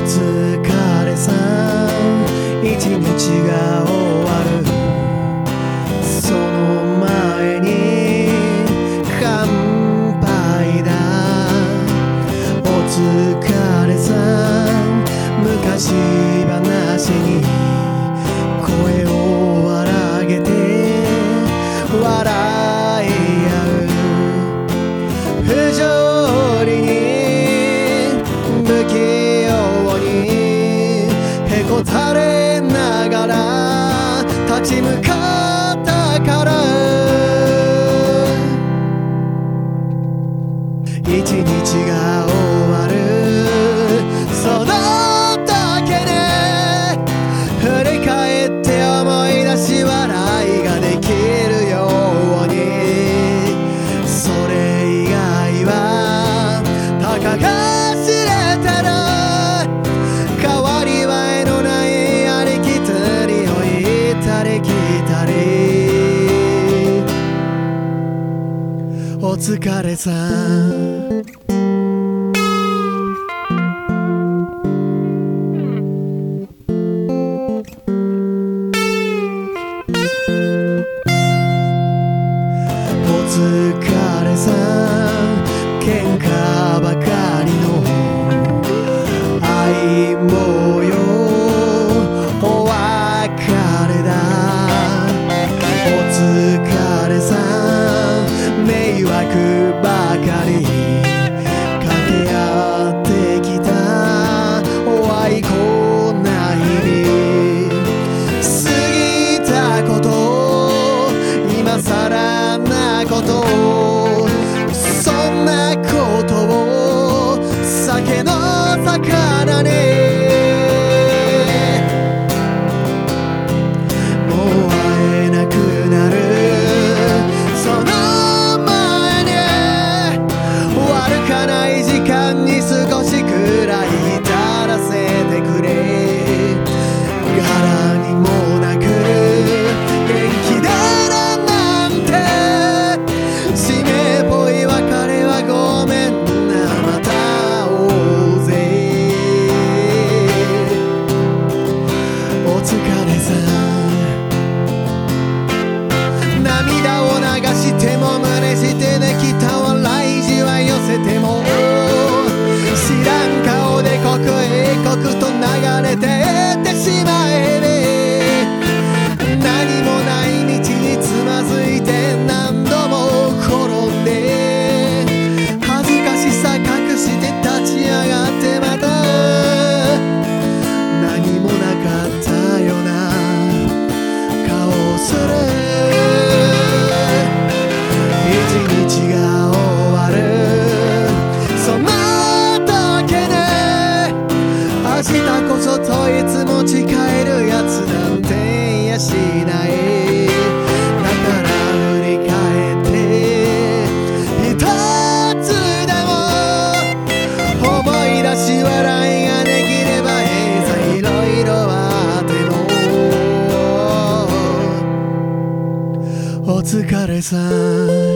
疲れさん、一日が終わる。その前に乾杯だ。お疲れさん、昔話に声を荒げて笑い合う。不条理に不器用にへこたれながら立ち向かったから、一日が終わる。その時ね、振り返って思い出し笑いができるように。それ以外はたかが知れてる。変わり映えのないありきたりを言ったり来たり。お疲れさん。お疲れさん、喧嘩ばかりの相棒よ、お別れだ。お疲れさん、迷惑ばかりかけ合ってきた愛こな日々。過ぎたこと今さらなこと、そんなことを酒の魚に。もう会えなくなる。その前に悪かない時間に少しくらい至らせてくれ。柄にもなく元気でなんて締めっぽい別れはごめんな、また会おうぜ。お疲れさん、涙を流しても真似してできた笑いじわ寄せても、知らん顔で刻一刻と流れてってしまえべ。何もない道につまずいて何度も転んで、恥ずかしさ隠して立ち上がってまた何もなかったような顔をする。一日が終わる。その時ね、明日こそといつも誓えるやつなんていやしない。だから振り返って一つでも思い出し笑いができればええさ。いろいろあってもお疲れさん。